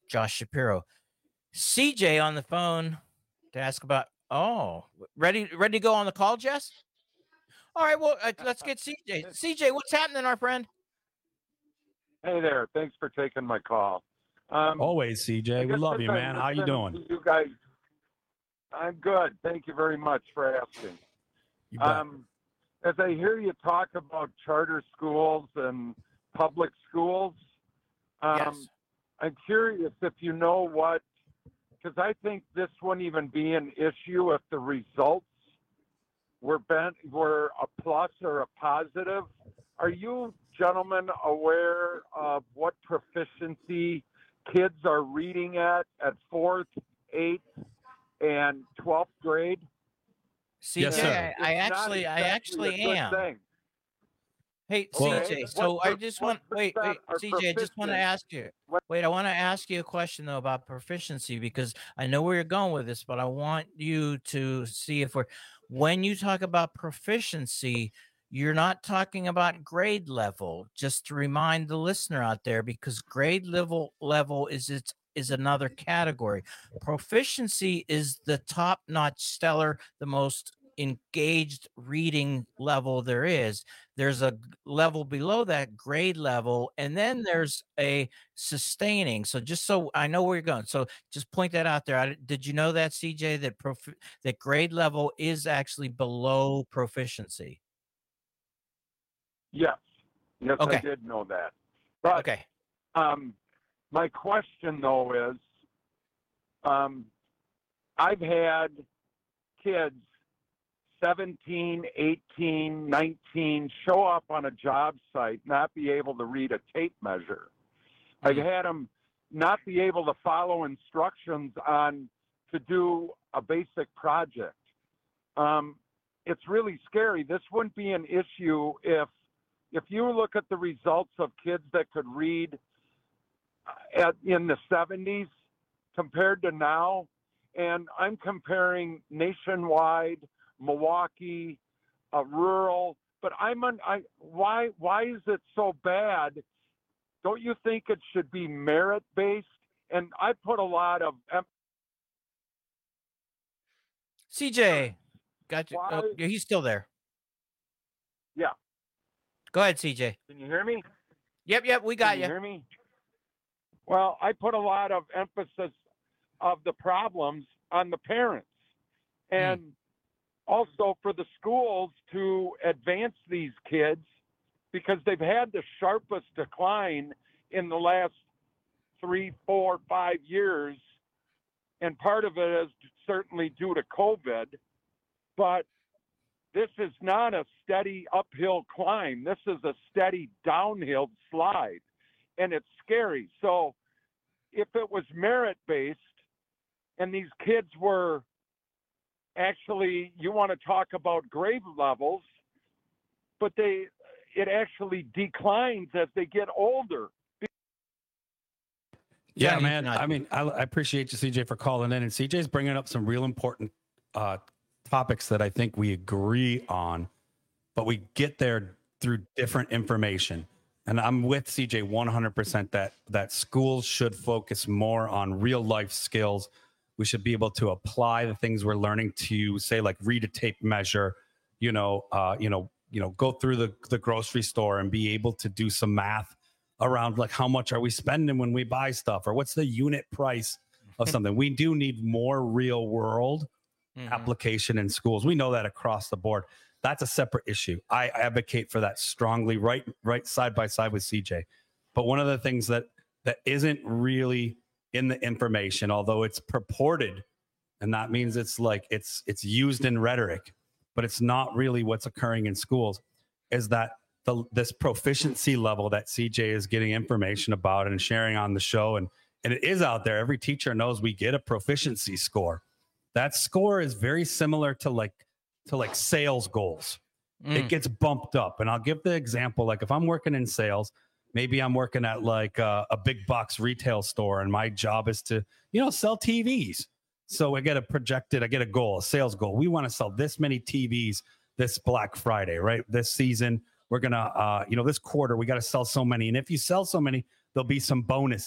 Josh Shapiro. CJ on the phone to ask about. Oh, ready to go on the call, Jess? All right, well, let's get CJ. CJ, what's happening, our friend? Hey there. Thanks for taking my call. Always, CJ. We love you, man. How you doing? You guys, I'm good. Thank you very much for asking. You bet. As I hear you talk about charter schools and public schools, Yes. I'm curious if you know what, because I think this wouldn't even be an issue if the results were a plus or a positive. Are you gentlemen aware of what proficiency kids are reading at 4th, 8th, and 12th grade? CJ, yes, sir. I actually am. Thing. Hey, Okay. CJ, so I just want wait, CJ, I just want to ask you. Wait, I want to ask you a question though about proficiency because I know where you're going with this, but I want you to see if when you talk about proficiency, you're not talking about grade level. Just to remind the listener out there, because grade level is another category. Proficiency is the top-notch, stellar, the most engaged reading level there is. There's a level below that, grade level, and then there's a sustaining. So just so I know where you're going, so just point that out there. Did you know that, CJ, that grade level is actually below proficiency? Yes. Yes, Okay. I did know that. But, Okay. My question, though, is I've had kids 17, 18, 19 show up on a job site, not be able to read a tape measure. I've had them not be able to follow instructions to do a basic project. It's really scary. This wouldn't be an issue if you look at the results of kids that could read in the 70s compared to now, and I'm comparing nationwide, Milwaukee, rural, but why is it so bad? Don't you think it should be merit based? And I put a lot of CJ, got you. Oh, he's still there. Yeah. Go ahead, CJ. Can you hear me? Yep, we got Can you hear me? Well, I put a lot of emphasis of the problems on the parents and also for the schools to advance these kids because they've had the sharpest decline in the last 3, 4, 5 years. And part of it is certainly due to COVID, but this is not a steady uphill climb. This is a steady downhill slide, and it's scary. So if it was merit-based and these kids were actually, you want to talk about grade levels, but it actually declines as they get older. Yeah, man. I mean, I appreciate you, CJ, for calling in. And CJ's bringing up some real important topics that I think we agree on, but we get there through different information. And I'm with CJ 100% that schools should focus more on real life skills. We should be able to apply the things we're learning to, say, like read a tape measure, go through the grocery store and be able to do some math around like how much are we spending when we buy stuff or what's the unit price of something. We do need more real world application in schools. We know that across the board. That's a separate issue. I advocate for that strongly, right side by side with CJ. But one of the things that isn't really in the information, although it's purported, and that means it's like it's used in rhetoric, but it's not really what's occurring in schools, is that this proficiency level that CJ is getting information about and sharing on the show, and it is out there. Every teacher knows we get a proficiency score. That score is very similar to like sales goals. It gets bumped up. And I'll give the example, like if I'm working in sales, maybe I'm working at like a big box retail store and my job is to, sell TVs. So I get a goal, a sales goal. We want to sell this many TVs this Black Friday, right? This season, we're going to, this quarter, we got to sell so many. And if you sell so many, there'll be some bonuses.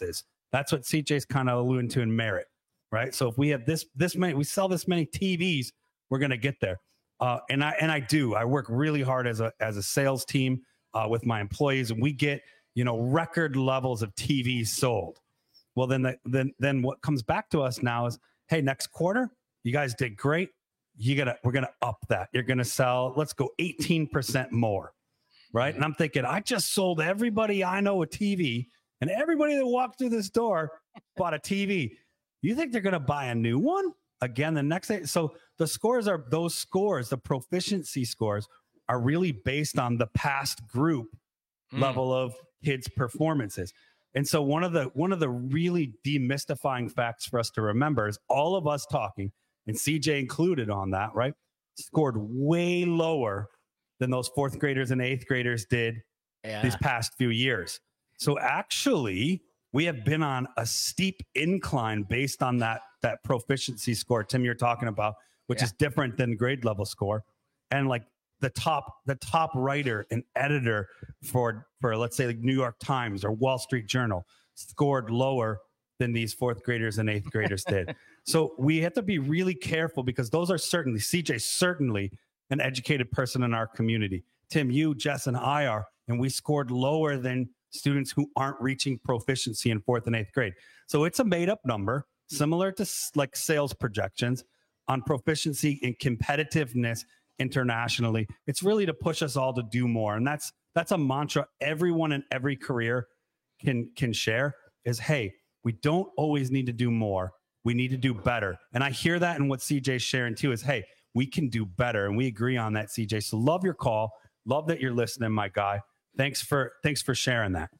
That's what CJ's kind of alluding to in merit, right? So if we have this many, we sell this many TVs, we're going to get there. And I work really hard as a sales team with my employees, and we get, record levels of TVs sold. Well, then what comes back to us now is, hey, next quarter, you guys did great. We're gonna up that. You're gonna sell, let's go 18% more, right? And I'm thinking, I just sold everybody I know a TV, and everybody that walked through this door bought a TV. You think they're gonna buy a new one again the next day? So the scores are those scores, the proficiency scores are really based on the past group level of kids' performances. And so one of the really demystifying facts for us to remember is all of us talking, and CJ included on that, right, scored way lower than those fourth graders and eighth graders did these past few years. So actually, we have been on a steep incline based on that proficiency score, Tim, you're talking about, which is different than the grade level score. And like the top writer and editor for let's say like New York Times or Wall Street Journal scored lower than these fourth graders and eighth graders did. So we have to be really careful, because those are certainly, CJ's certainly an educated person in our community. Tim, you, Jess, and I are, and we scored lower than students who aren't reaching proficiency in fourth and eighth grade. So it's a made up number, similar to like sales projections on proficiency and competitiveness internationally. It's really to push us all to do more. And that's a mantra everyone in every career can share is, hey, we don't always need to do more. We need to do better. And I hear that in what CJ's sharing too is, hey, we can do better. And we agree on that, CJ. So love your call. Love that you're listening, my guy. Thanks for sharing that.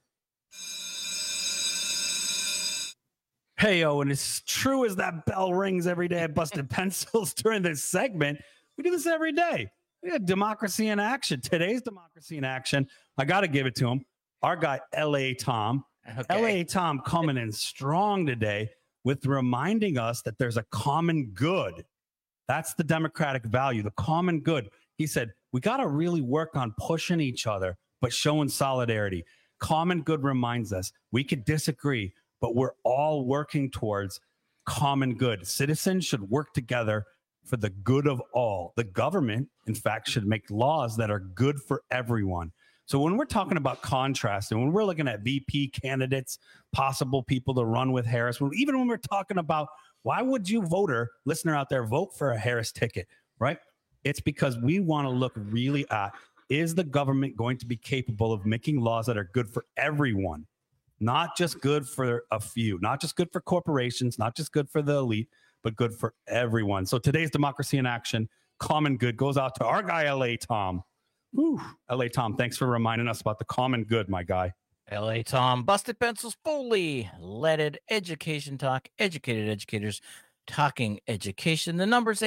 Hey, and as true as that bell rings every day at Busted Pencils during this segment, we do this every day. We got democracy in action. Today's democracy in action, I got to give it to him. Our guy, L.A. Tom. Okay. L.A. Tom coming in strong today with reminding us that there's a common good. That's the democratic value, the common good. He said, we got to really work on pushing each other, but showing solidarity. Common good reminds us we could disagree, but we're all working towards common good. Citizens should work together for the good of all. The government, in fact, should make laws that are good for everyone. So when we're talking about contrast, and when we're looking at VP candidates, possible people to run with Harris, even when we're talking about why would you listener out there, vote for a Harris ticket, right? It's because we want to look really at, is the government going to be capable of making laws that are good for everyone? Not just good for a few, not just good for corporations, not just good for the elite, but good for everyone. So today's democracy in action, common good, goes out to our guy, L.A. Tom. Whew. L.A. Tom, thanks for reminding us about the common good, my guy. L.A. Tom, Busted Pencils, fully leaded education talk, educated educators talking education. The number's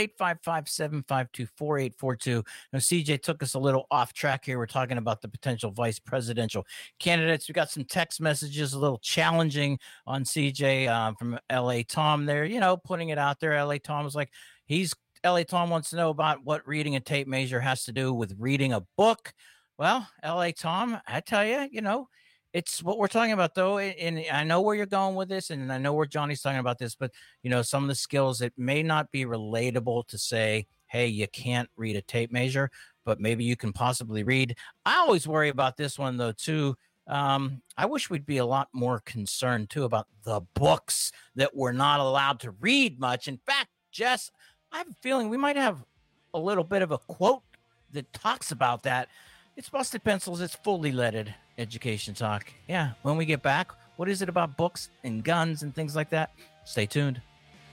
855-752-4842. Now, CJ took us a little off track here. We're talking about the potential vice presidential candidates. We got some text messages, a little challenging on CJ from L.A. Tom there, putting it out there. L.A. Tom was like, L.A. Tom wants to know about what reading a tape measure has to do with reading a book. Well, L.A. Tom, I tell you, it's what we're talking about, though. And I know where you're going with this, and I know where Johnny's talking about this, but, some of the skills, it may not be relatable to say, hey, you can't read a tape measure, but maybe you can possibly read. I always worry about this one, though, too. I wish we'd be a lot more concerned, too, about the books that we're not allowed to read much. In fact, Jess, I have a feeling we might have a little bit of a quote that talks about that. It's Busted Pencils. It's fully leaded education talk. Yeah, when we get back, what is it about books and guns and things like that? Stay tuned.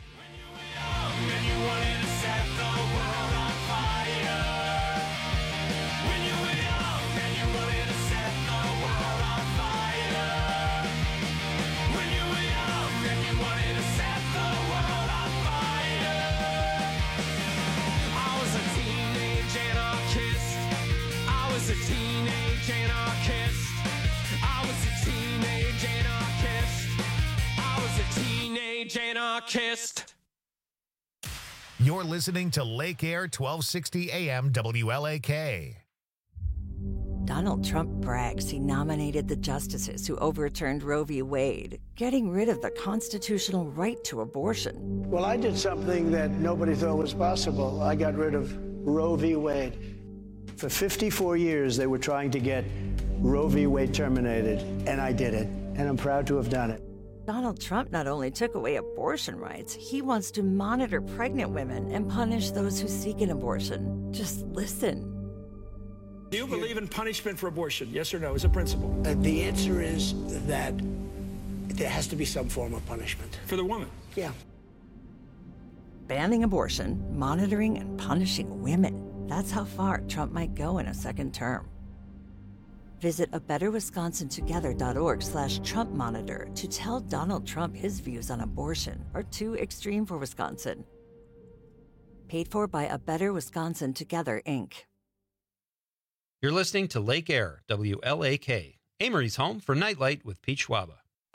Anarchist. You're listening to Lake Air 1260 AM WLAK. Donald Trump brags he nominated the justices who overturned Roe v. Wade, getting rid of the constitutional right to abortion. Well, I did something that nobody thought was possible. I got rid of Roe v. Wade. For 54 years, they were trying to get Roe v. Wade terminated, and I did it, and I'm proud to have done it. Donald Trump not only took away abortion rights, he wants to monitor pregnant women and punish those who seek an abortion. Just listen. Do you believe in punishment for abortion? Yes or no, as a principle? The answer is that there has to be some form of punishment. For the woman? Yeah. Banning abortion, monitoring, and punishing women. That's how far Trump might go in a second term. Visit abetterwisconsintogether.org/Trump monitor to tell Donald Trump his views on abortion are too extreme for Wisconsin. Paid for by A Better Wisconsin Together, Inc. You're listening to Lake Air, WLAK, Amory's home for Nightlight with Pete Schwaba.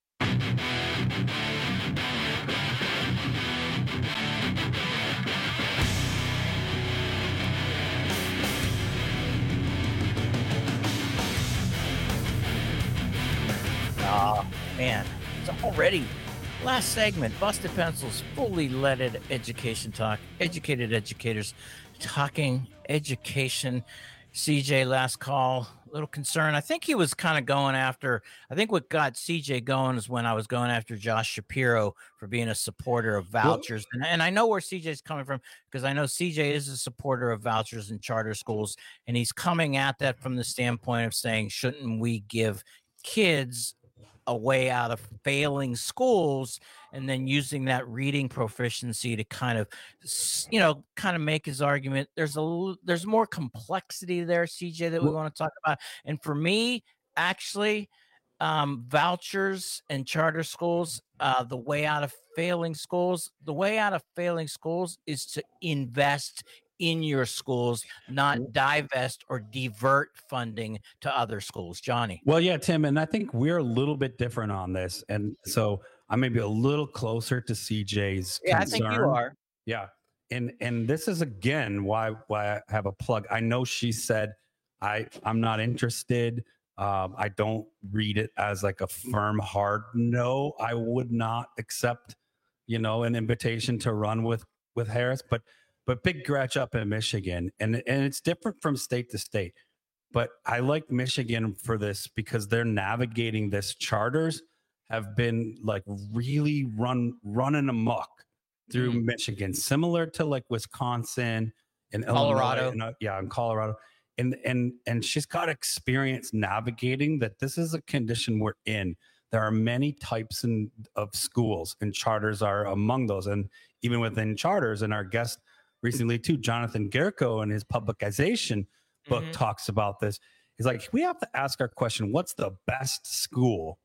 Oh, man, it's already last segment. Busted Pencils, fully leaded education talk. Educated educators talking education. CJ, last call, a little concern. I think he was kind of going after, I think what got CJ going is when I was going after Josh Shapiro for being a supporter of vouchers. And I know where CJ is coming from because I know CJ is a supporter of vouchers in charter schools. And he's coming at that from the standpoint of saying, shouldn't we give kids a way out of failing schools, and then using that reading proficiency to kind of make his argument. There's more complexity there, CJ, that we want to talk about. And for me, actually, vouchers and charter schools, the way out of failing schools is to invest in your schools, not divest or divert funding to other schools. Johnny. Well, yeah, Tim, and I think we're a little bit different on this. And so I may be a little closer to CJ's concern. I think you are. Yeah. And this is, again, why I have a plug. I know she said, I'm not interested. I don't read it as like a firm, hard no. I would not accept, an invitation to run with Harris. But big scratch up in Michigan, and it's different from state to state. But I like Michigan for this because they're navigating this. Charters have been like really running amok through Michigan, similar to like Wisconsin and Colorado. Illinois, and Colorado. And she's got experience navigating that. This is a condition we're in. There are many types of schools, and charters are among those. And even within charters, and our guest recently too, Jonathan Gerko, in his publication book talks about this. He's like, we have to ask our question, what's the best school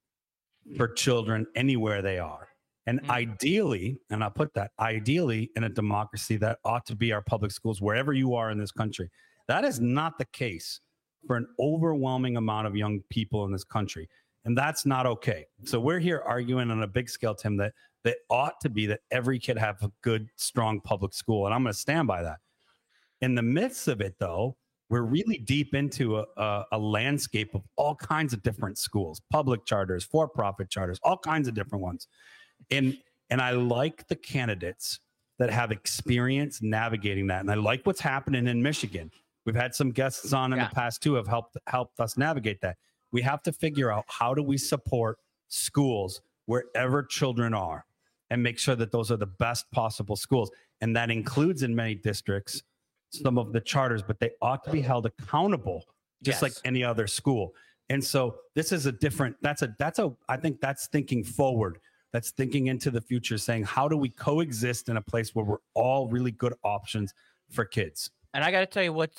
for children anywhere they are? And ideally, and I'll put that, ideally in a democracy, that ought to be our public schools wherever you are in this country. That is not the case for an overwhelming amount of young people in this country. And that's not okay. So we're here arguing on a big scale, Tim, that ought to be that every kid have a good, strong public school. And I'm going to stand by that. In the midst of it, though, we're really deep into a landscape of all kinds of different schools, public charters, for-profit charters, all kinds of different ones. And I like the candidates that have experience navigating that. And I like what's happening in Michigan. We've had some guests on in the past too have helped us navigate that. We have to figure out, how do we support schools wherever children are and make sure that those are the best possible schools. And that includes, in many districts, some of the charters, but they ought to be held accountable just like any other school. And so this is a different, I think that's thinking forward. That's thinking into the future, saying, how do we coexist in a place where we're all really good options for kids? And I got to tell you what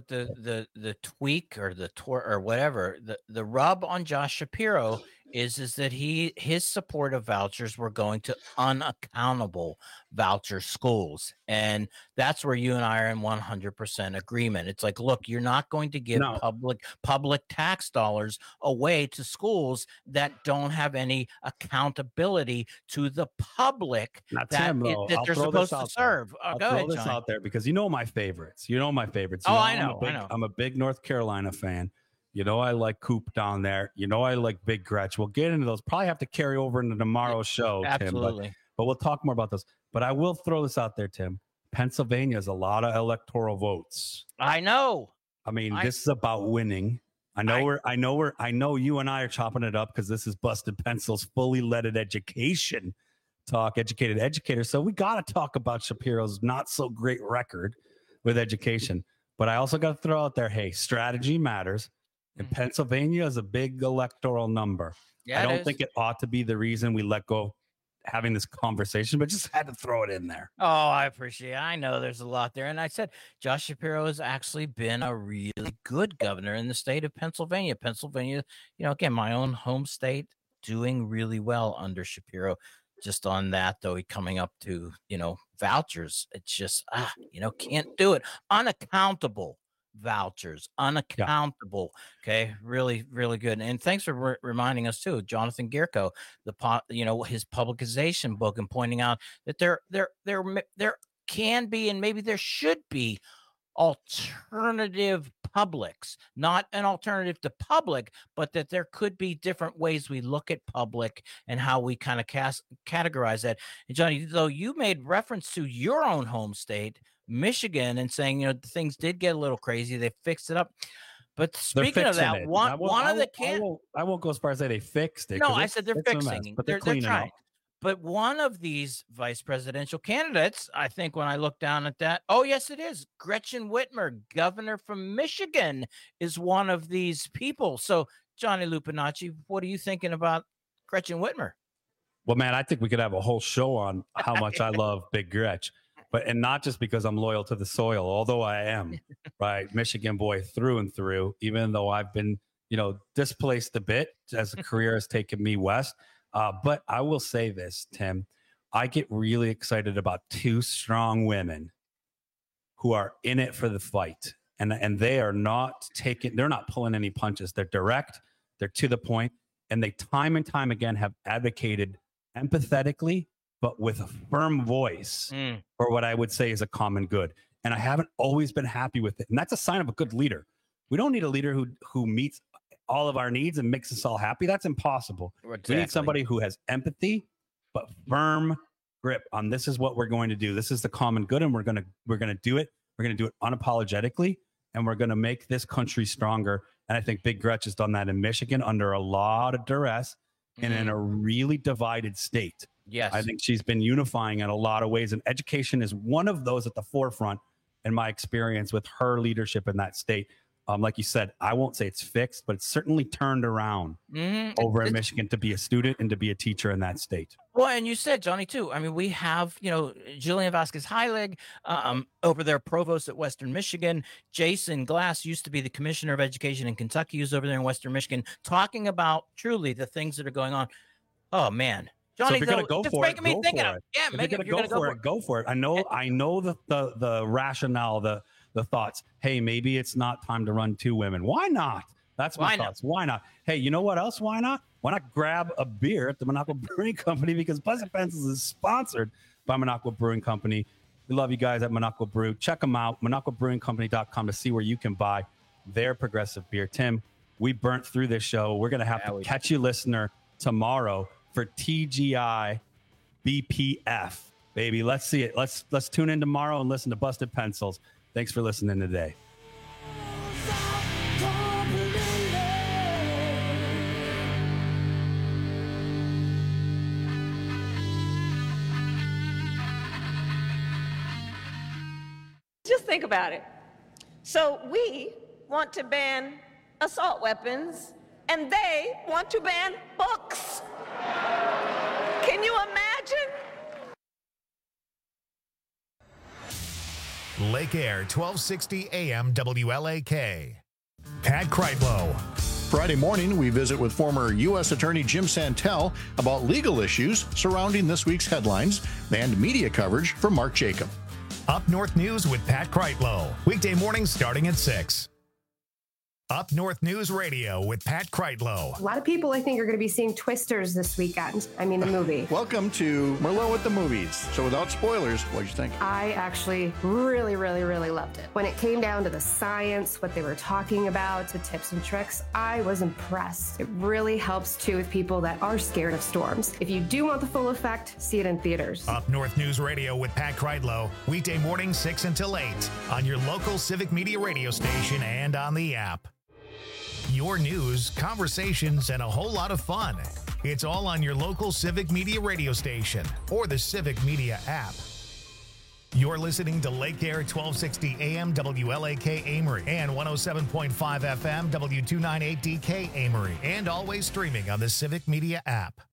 the tweak or the or whatever, the rub on Josh Shapiro is that his support of vouchers were going to unaccountable voucher schools. And that's where you and I are in 100% agreement. It's like, look, you're not going to give public tax dollars away to schools that don't have any accountability to the public that they're supposed to serve. I'll throw this out there because you know my favorites. Oh, I know. I'm a big North Carolina fan. You know I like Coop down there. You know I like Big Gretch. We'll get into those. Probably have to carry over into tomorrow's show, Absolutely. Tim. But we'll talk more about those. But I will throw this out there, Tim. Pennsylvania is a lot of electoral votes. I know. I mean, this is about winning. I know you and I are chopping it up because this is Busted Pencil's fully leaded education talk, educated educator. So we got to talk about Shapiro's not so great record with education. But I also got to throw out there, hey, strategy matters. And Pennsylvania is a big electoral number. Yeah, I don't think it ought to be the reason we let go of having this conversation, but just had to throw it in there. Oh, I appreciate it. I know there's a lot there. And I said, Josh Shapiro has actually been a really good governor in the state of Pennsylvania. Pennsylvania, again, my own home state, doing really well under Shapiro. Just on that, though, he coming up to, vouchers. It's just, can't do it. Unaccountable vouchers, unaccountable. Okay, really, really good. And thanks for reminding us too, Jonathan Gierko, his publication book, and pointing out that there can be, and maybe there should be, alternative publics, not an alternative to public, but that there could be different ways we look at public and how we kind of categorize that. And Johnny, though, you made reference to your own home state, Michigan, and saying, things did get a little crazy. They fixed it up. But speaking of that, I won't go as far as say they fixed it. No, I said they're fixing. But they're cleaning trying. up. But one of these vice presidential candidates, I think when I look down at that, oh, yes, it is. Gretchen Whitmer, governor from Michigan, is one of these people. So, Johnny Lupinacci, what are you thinking about Gretchen Whitmer? Well, man, I think we could have a whole show on how much I love Big Gretch. And not just because I'm loyal to the soil, although I am, right? Michigan boy through and through, even though I've been, displaced a bit as a career has taken me west. But I will say this, Tim, I get really excited about two strong women who are in it for the fight. And they are they're not pulling any punches. They're direct, they're to the point, and they time and time again have advocated empathetically, but with a firm voice for what I would say is a common good. And I haven't always been happy with it. And that's a sign of a good leader. We don't need a leader who meets all of our needs and makes us all happy. That's impossible. Exactly. We need somebody who has empathy, but firm grip on this is what we're going to do. This is the common good, and we're going to do it. We're going to do it unapologetically, and we're going to make this country stronger. And I think Big Gretch has done that in Michigan under a lot of duress and in a really divided state. Yes. I think she's been unifying in a lot of ways, and education is one of those at the forefront in my experience with her leadership in that state. Like you said, I won't say it's fixed, but it's certainly turned around over in Michigan to be a student and to be a teacher in that state. Well, and you said, Johnny, too. I mean, we have, Jillian Vasquez-Heilig over there, provost at Western Michigan. Jason Glass used to be the commissioner of education in Kentucky, who's over there in Western Michigan, talking about truly the things that are going on. Oh, man. Johnny, so if you're going to go for it, go for it. Yeah, if you're going to go for it, go for it. I know the rationale, the thoughts. Hey, maybe it's not time to run two women. Why not? That's my thoughts. Why not? Hey, you know what else? Why not? Why not grab a beer at the Minocqua Brewing Company? Because Busted Pencils is sponsored by Minocqua Brewing Company. We love you guys at Minocqua Brew. Check them out, MinocquaBrewingCompany.com, to see where you can buy their progressive beer. Tim, we burnt through this show. We're going to have to catch you, listener, tomorrow for TGI BPF. Baby, let's see it. Let's tune in tomorrow and listen to Busted Pencils. Thanks for listening today. Just think about it. So we want to ban assault weapons, and they want to ban books. Can you imagine? Lake Air, 1260 AM WLAK. Pat Kreitlow. Friday morning, we visit with former U.S. Attorney Jim Santel about legal issues surrounding this week's headlines and media coverage from Mark Jacob. Up North News with Pat Kreitlow. Weekday mornings starting at 6. Up North News Radio with Pat Kreitlow. A lot of people, I think, are going to be seeing Twisters this weekend. I mean, the movie. Welcome to Merlot with the Movies. So without spoilers, what did you think? I actually really, really, really loved it. When it came down to the science, what they were talking about, the tips and tricks, I was impressed. It really helps, too, with people that are scared of storms. If you do want the full effect, see it in theaters. Up North News Radio with Pat Kreitlow, weekday morning 6 until 8 on your local Civic Media radio station and on the app. Your news, conversations, and a whole lot of fun. It's all on your local Civic Media radio station or the Civic Media app. You're listening to Lake Air 1260 AM WLAK Amory and 107.5 FM W298DK Amory, and always streaming on the Civic Media app.